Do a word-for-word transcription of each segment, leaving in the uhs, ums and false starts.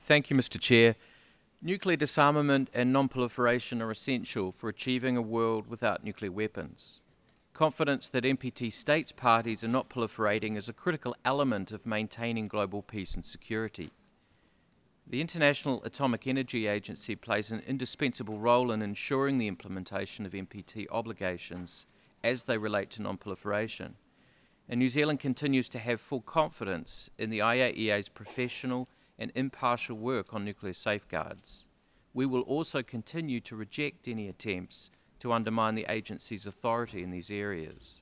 Thank you, Mister Chair. Nuclear disarmament and non-proliferation are essential for achieving a world without nuclear weapons. Confidence that N P T states parties are not proliferating is a critical element of maintaining global peace and security. The International Atomic Energy Agency plays an indispensable role in ensuring the implementation of N P T obligations as they relate to non-proliferation. And New Zealand continues to have full confidence in the I A E A's professional and impartial work on nuclear safeguards. We will also continue to reject any attempts to undermine the agency's authority in these areas.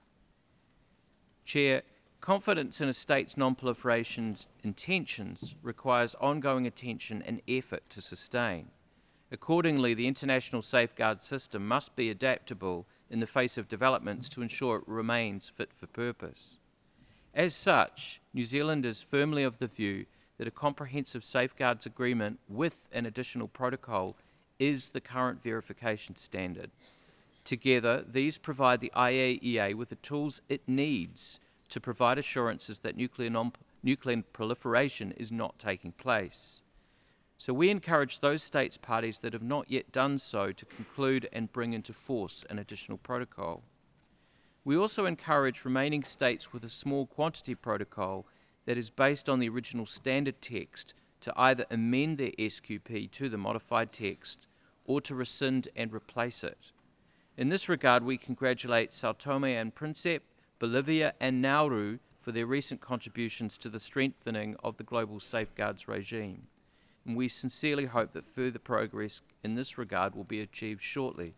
Chair, confidence in a state's non-proliferation intentions requires ongoing attention and effort to sustain. Accordingly, the international safeguard system must be adaptable in the face of developments to ensure it remains fit for purpose. As such, New Zealand is firmly of the view that a comprehensive safeguards agreement with an additional protocol is the current verification standard. Together, these provide the I A E A with the tools it needs to provide assurances that nuclear, non nuclear proliferation is not taking place. So we encourage those states parties that have not yet done so to conclude and bring into force an additional protocol. We also encourage remaining states with a small quantity protocol that is based on the original standard text to either amend their S Q P to the modified text or to rescind and replace it. In this regard, we congratulate Sao Tome and Principe, Bolivia and Nauru for their recent contributions to the strengthening of the global safeguards regime. And we sincerely hope that further progress in this regard will be achieved shortly.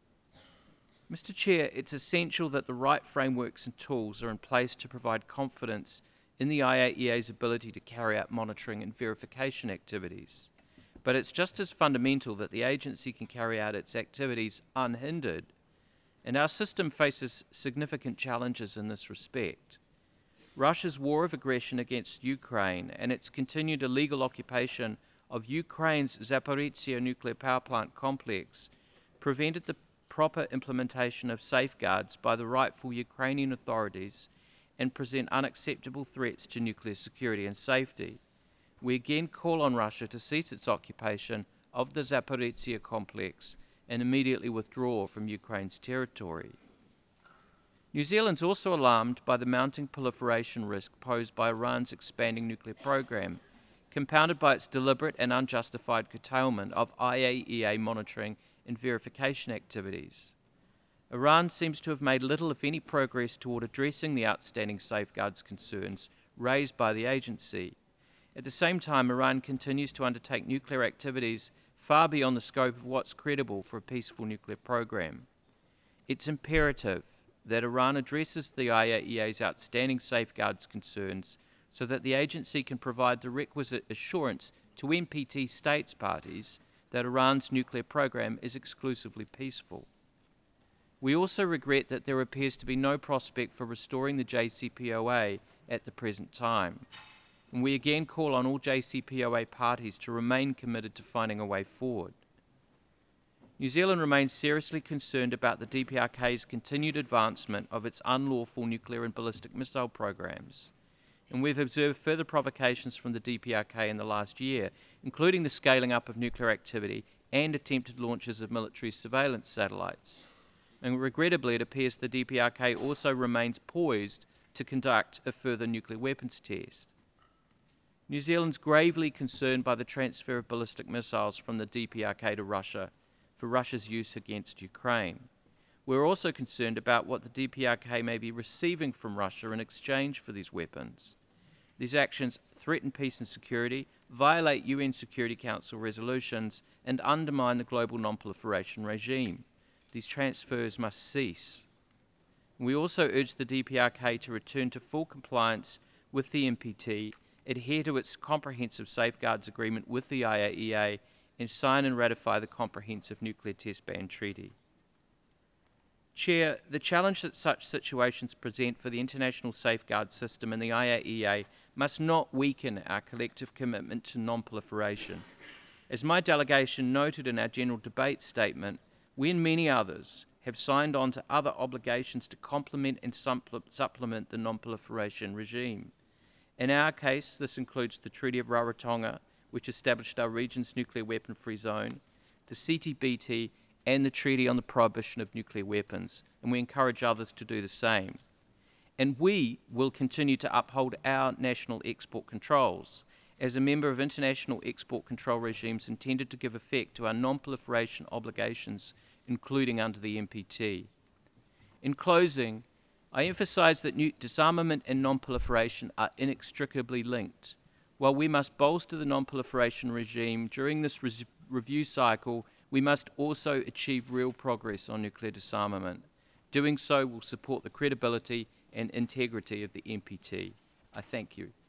Mister Chair, it's essential that the right frameworks and tools are in place to provide confidence in the I A E A's ability to carry out monitoring and verification activities. But it's just as fundamental that the agency can carry out its activities unhindered, and our system faces significant challenges in this respect. Russia's war of aggression against Ukraine and its continued illegal occupation of Ukraine's Zaporizhzhia nuclear power plant complex prevented the proper implementation of safeguards by the rightful Ukrainian authorities and present unacceptable threats to nuclear security and safety. We again call on Russia to cease its occupation of the Zaporizhzhia complex and immediately withdraw from Ukraine's territory. New Zealand's also alarmed by the mounting proliferation risk posed by Iran's expanding nuclear program, compounded by its deliberate and unjustified curtailment of I A E A monitoring and verification activities. Iran seems to have made little, if any, progress toward addressing the outstanding safeguards concerns raised by the agency. At the same time, Iran continues to undertake nuclear activities far beyond the scope of what's credible for a peaceful nuclear program. It's imperative that Iran addresses the I A E A's outstanding safeguards concerns so that the agency can provide the requisite assurance to N P T states parties that Iran's nuclear program is exclusively peaceful. We also regret that there appears to be no prospect for restoring the J C P O A at the present time. And we again call on all J C P O A parties to remain committed to finding a way forward. New Zealand remains seriously concerned about the D P R K's continued advancement of its unlawful nuclear and ballistic missile programs. And we've observed further provocations from the D P R K in the last year, including the scaling up of nuclear activity and attempted launches of military surveillance satellites. And regrettably, it appears the D P R K also remains poised to conduct a further nuclear weapons test. New Zealand's gravely concerned by the transfer of ballistic missiles from the D P R K to Russia for Russia's use against Ukraine. We're also concerned about what the D P R K may be receiving from Russia in exchange for these weapons. These actions threaten peace and security, violate U N Security Council resolutions, and undermine the global non-proliferation regime. These transfers must cease. We also urge the D P R K to return to full compliance with the N P T, adhere to its comprehensive safeguards agreement with the I A E A, and sign and ratify the Comprehensive Nuclear Test Ban Treaty. Chair, the challenge that such situations present for the international safeguard system and the I A E A must not weaken our collective commitment to non-proliferation. As my delegation noted in our general debate statement, we and many others have signed on to other obligations to complement and supplement the non-proliferation regime. In our case, this includes the Treaty of Rarotonga, which established our region's nuclear weapon-free zone, the C T B T, and the Treaty on the Prohibition of Nuclear Weapons, and we encourage others to do the same. And we will continue to uphold our national export controls as a member of international export control regimes intended to give effect to our non-proliferation obligations, including under the N P T. In closing, I emphasize that new disarmament and non-proliferation are inextricably linked. While we must bolster the non-proliferation regime during this re review cycle, we must also achieve real progress on nuclear disarmament. Doing so will support the credibility and integrity of the N P T. I thank you.